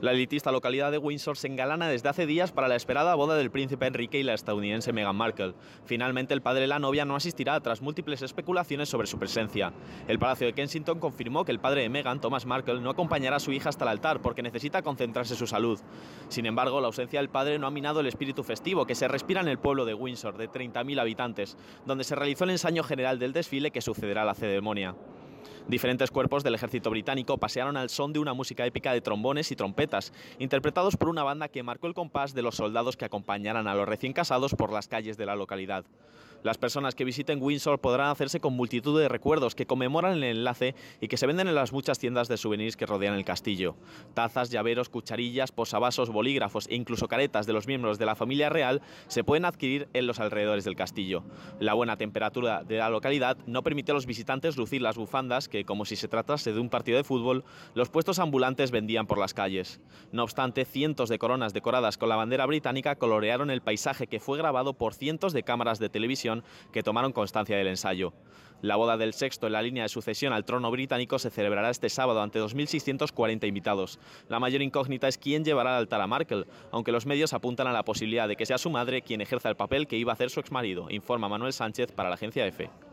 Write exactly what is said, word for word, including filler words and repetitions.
La elitista localidad de Windsor se engalana desde hace días para la esperada boda del príncipe Enrique y la estadounidense Meghan Markle. Finalmente, el padre de la novia no asistirá tras múltiples especulaciones sobre su presencia. El Palacio de Kensington confirmó que el padre de Meghan, Thomas Markle, no acompañará a su hija hasta el altar porque necesita concentrarse en su salud. Sin embargo, la ausencia del padre no ha minado el espíritu festivo que se respira en el pueblo de Windsor, de treinta mil habitantes, donde se realizó el ensayo general del desfile que sucederá a la ceremonia. Diferentes cuerpos del ejército británico pasearon al son de una música épica de trombones y trompetas, interpretados por una banda que marcó el compás de los soldados que acompañaran a los recién casados por las calles de la localidad. Las personas que visiten Windsor podrán hacerse con multitud de recuerdos que conmemoran el enlace y que se venden en las muchas tiendas de souvenirs que rodean el castillo. Tazas, llaveros, cucharillas, posavasos, bolígrafos e incluso caretas de los miembros de la familia real se pueden adquirir en los alrededores del castillo. La buena temperatura de la localidad no permite a los visitantes lucir las bufandas que, como si se tratase de un partido de fútbol, los puestos ambulantes vendían por las calles. No obstante, cientos de coronas decoradas con la bandera británica colorearon el paisaje que fue grabado por cientos de cámaras de televisión que tomaron constancia del ensayo. La boda del sexto en la línea de sucesión al trono británico se celebrará este sábado ante dos mil seiscientos cuarenta invitados. La mayor incógnita es quién llevará al altar a Markle, aunque los medios apuntan a la posibilidad de que sea su madre quien ejerza el papel que iba a hacer su exmarido, informa Manuel Sánchez para la agencia EFE.